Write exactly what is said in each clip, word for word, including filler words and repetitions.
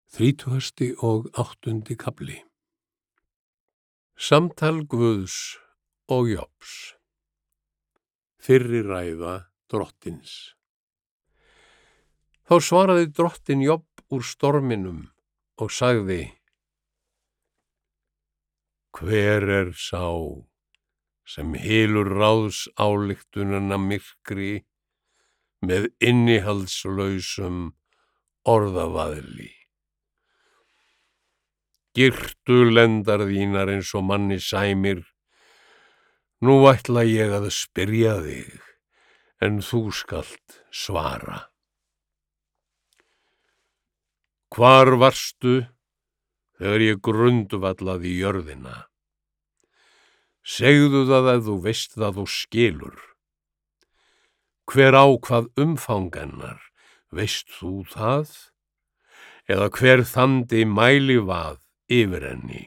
Þrítugasti og áttundi kafli. Samtal Guðs og Jobs. Fyrri ræða drottins. Þá svaraði drottin Job úr storminum og sagði: Hver er sá sem hylur ráðs ályktunina myrkri með innihaldslausum orðavaðli? Girtu lendar þínar eins og manni sæmir, nú ætla ég að spyrja þig, en þú skalt svara. Hvar varstu þegar ég grundvallaði jörðina? Segðu það ef þú veist það og skilur. Hver á hvað umfang hennar, veist þú það? Eða hver þandi mælivað yfir henni?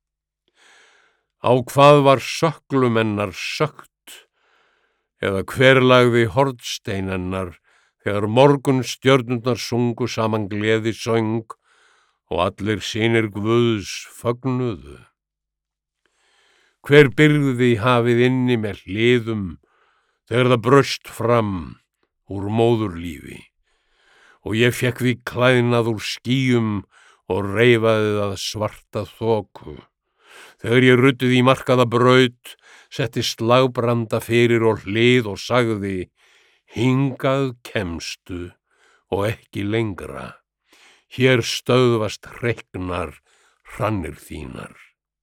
Á hvað var sökklum hennar sökkt, eða hver lagði hornstein hennar þegar morgunstjörnurnar sungu saman gleðisöng og allir synir Guðs fögnuðu? Hver byrgði hafið inni með hliðum þegar það braust fram úr móðurlífi, og ég fékk því klæðnað úr skýjum og reifaði það svarta þoku? Þegar ég ruddi því markaða braut, setti slagbranda fyrir og hlið og sagði: hingað kemstu og ekki lengra. Hér stöðvast hreyknar hrannir þínar.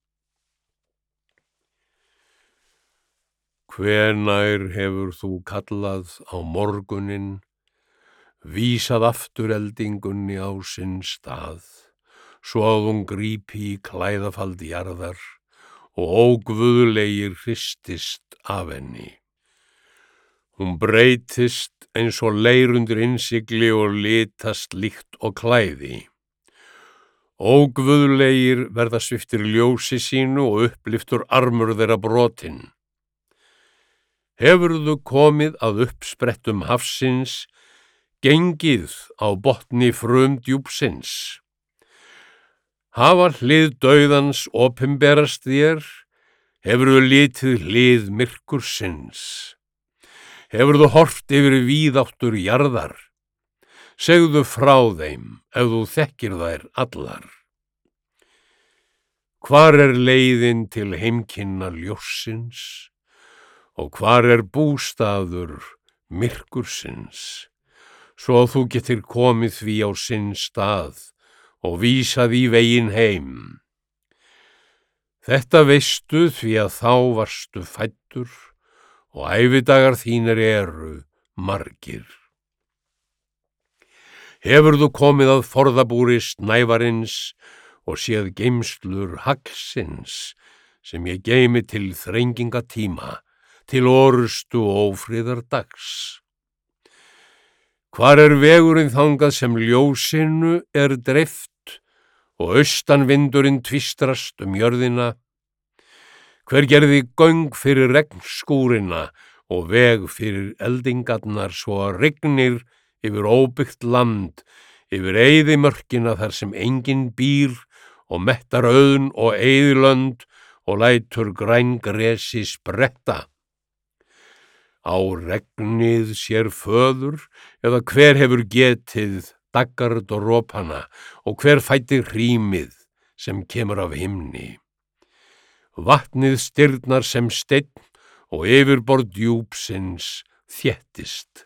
Hvenær hefur þú kallað á morguninn, vísað aftur eldingunni á sinn stað, svo að hún grípi í klæðafald jarðar og óguðlegir hristist af henni? Hún breytist eins og leir undir innsigli og litast líkt og klæði. Óguðlegir verða sviptir ljósi sínu og uppliftur armur þeirra brotinn. Hefurðu komið að uppsprettum hafsins, gengið á botni frumdjúpsins? Hafa hlið dauðans opinberast þér? Hefurðu litið hlið myrkursins? Hefurðu horft yfir víðáttur jarðar? Segðu frá þeim ef þú þekkir þær allar. Hvar er leiðin til heimkynna ljóssins? Og hvar er bústaður myrkursins, svo að þú getir komið því á sinn stað og vísað í veginn heim? Þetta veistu því að þá varstu fæddur og ævidagar þínir eru margir. Hefurðu komið að forðabúri snævarins og séð geymslur haglsins sem ég geymi til þrenginga tíma, til orustu og ófriðar dags? Hvar er vegurinn þangað sem ljósinu er dreift og austanvindurinn tvistrast um jörðina? Hver gerði göng fyrir regnskúrina og veg fyrir eldingarnar svo að rignir yfir óbyggt land, yfir eyðimörkina þar sem enginn býr, og mettar auðn og eyðilönd og lætur græn gresi spretta? Á regnið sér föður, eða hver hefur getið daggardropana og hver fæddi hrímið sem kemur af himni? Vatnið stirðnar sem steinn og yfirborð djúpsins þéttist.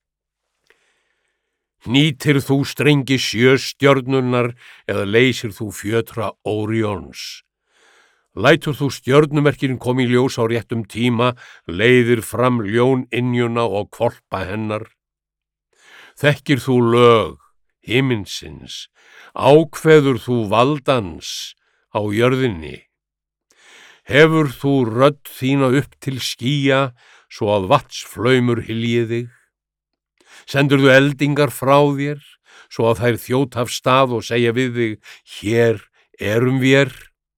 Hnýtir þú strengi sjöstjörnunnar eða leysir þú fjötra Óríons? Lætur þú stjörnumerkin komi í ljós á réttum tíma, leiðir fram ljóninnjuna og hvolpa hennar? Þekkir þú lög himinsins, ákveður þú valdans á jörðinni? Hefur þú rödd þína upp til skýja, svo að vatnsflaumur hylji þig? Sendurðu eldingar frá þér, svo að þær þjóta af stað og segja við þig: hér erum vér?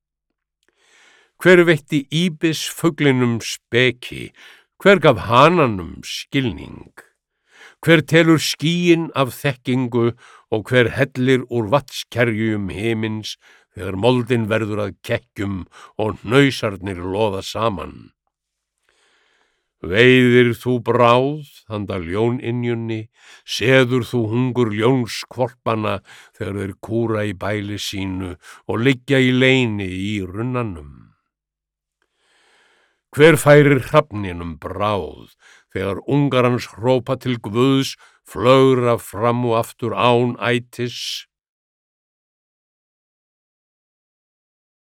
Hver veitti íbis fuglinum speki? Hver gaf hananum skilning? Hver telur skýin af þekkingu og hver hellir úr vatnskerjum himins þegar moldin verður að kekkjum og hnausarnir loða saman. Veiðir þú bráð handa ljóninnjunni, seður þú hungur ljónskvolpana þegar þeir kúra í bæli sínu og liggja í leyni í runnanum. Hver færir hrafninum bráð þegar ungar hans hrópa til Guðs, flögra fram og aftur án ætis?